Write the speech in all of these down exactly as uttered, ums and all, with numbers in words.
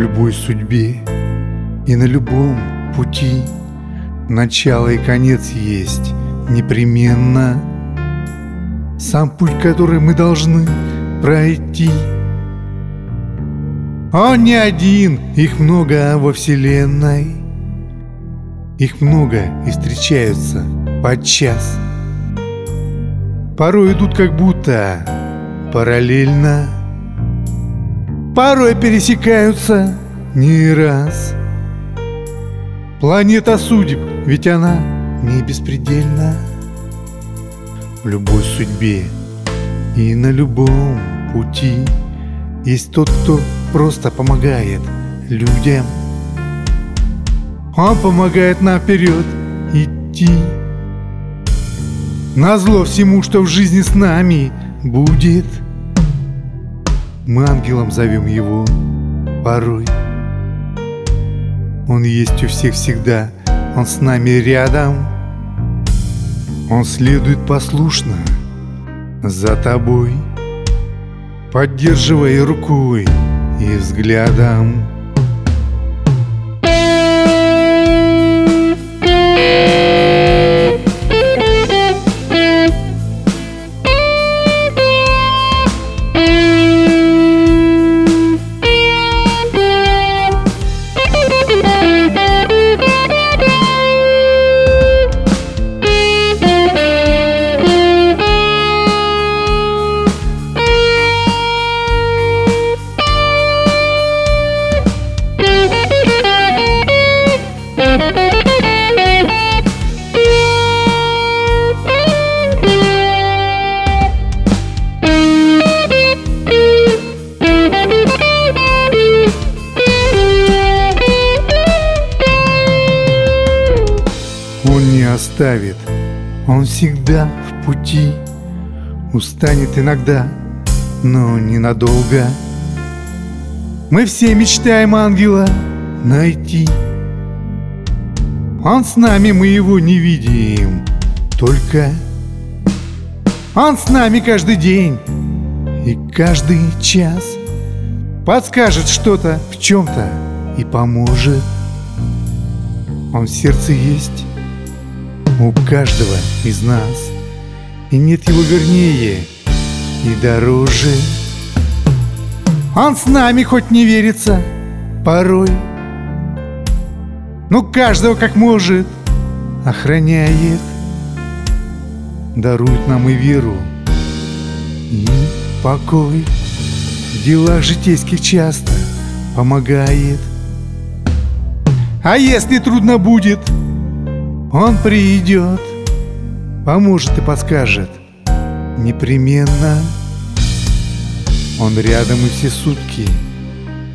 любой судьбе и на любом пути начало и конец есть непременно. Сам путь, который мы должны пройти. Он не один, их много во вселенной. Их много и встречаются подчас. Порой идут как будто параллельно, порой пересекаются не раз. Планета судеб, ведь она не беспредельна. В любой судьбе и на любом пути есть тот, кто просто помогает людям. Он помогает нам вперед идти, назло всему, что в жизни с нами будет. Мы ангелом зовем его порой. Он есть у всех всегда, он с нами рядом. Он следует послушно за тобой, поддерживая рукой и взглядом. Он не оставит, он всегда в пути. Устанет иногда, но ненадолго. Мы все мечтаем ангела найти. Он с нами, мы его не видим, только он с нами каждый день и каждый час. Подскажет что-то в чем-то и поможет. Он в сердце есть у каждого из нас, и нет его вернее и дороже. Он с нами хоть не верится порой, но каждого как может охраняет. Дарует нам и веру, и покой. В делах житейских часто помогает. А если трудно будет, он придет, поможет и подскажет непременно. Он рядом и все сутки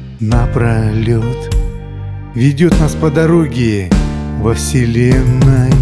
напролет ведет нас по дороге во вселенной.